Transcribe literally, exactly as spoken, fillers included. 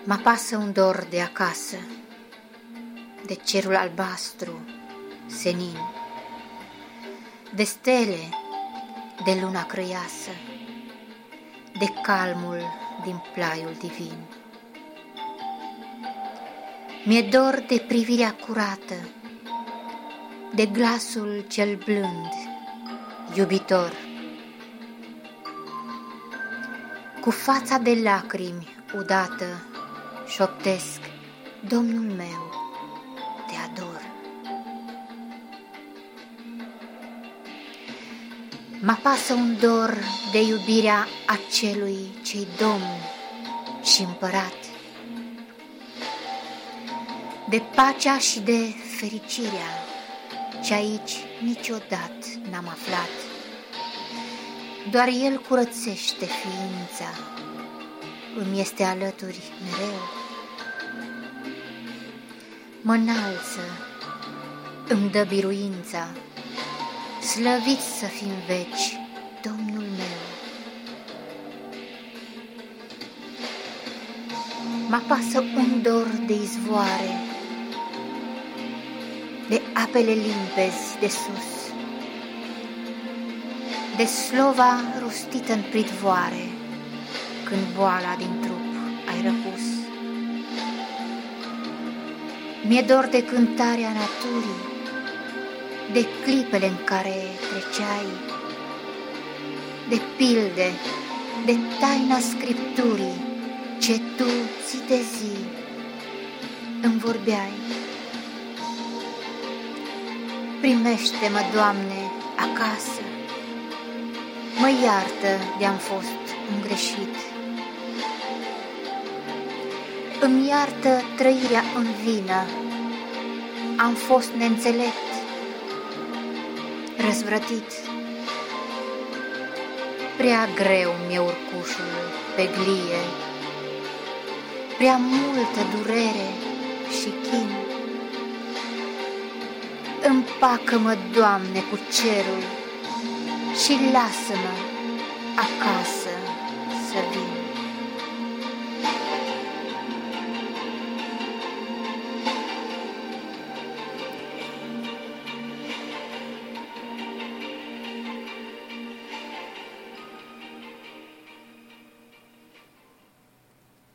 Mă pasă un dor de acasă, de cerul albastru, senin, de stele, de luna crăiasă, de calmul din plaiul divin. Mi-e dor de privirea curată, de glasul cel blând, iubitor, cu fața de lacrimi udată, șoptesc: Domnul meu, te ador. Mă pasă un dor de iubirea acelui ce-i Domn și Împărat, de pacea și de fericirea ce aici niciodată n-am aflat. Doar El curățește ființa, îmi este alături mereu. Mă înalță, îmi dă biruința, slăvit să fii în veci, Domnul meu. Mă pasă un dor de izvoare, de apele limpezi de sus, de slova rostită în pridvoare, când boala din trup ai răpus. Mi-e dor de cântarea naturii, de clipele în care treceai, de pilde, de taina Scripturii, ce tu zi de zi îmi vorbeai. Primește-mă, Doamne, acasă, mă iartă de-am fost îngreșit, îmi iartă trăirea în vină, am fost neînțelept, răzvrătit. Prea greu mi-e urcușul pe glie, prea multă durere și chin. Împacă-mă, Doamne, cu cerul și lasă-mă acasă.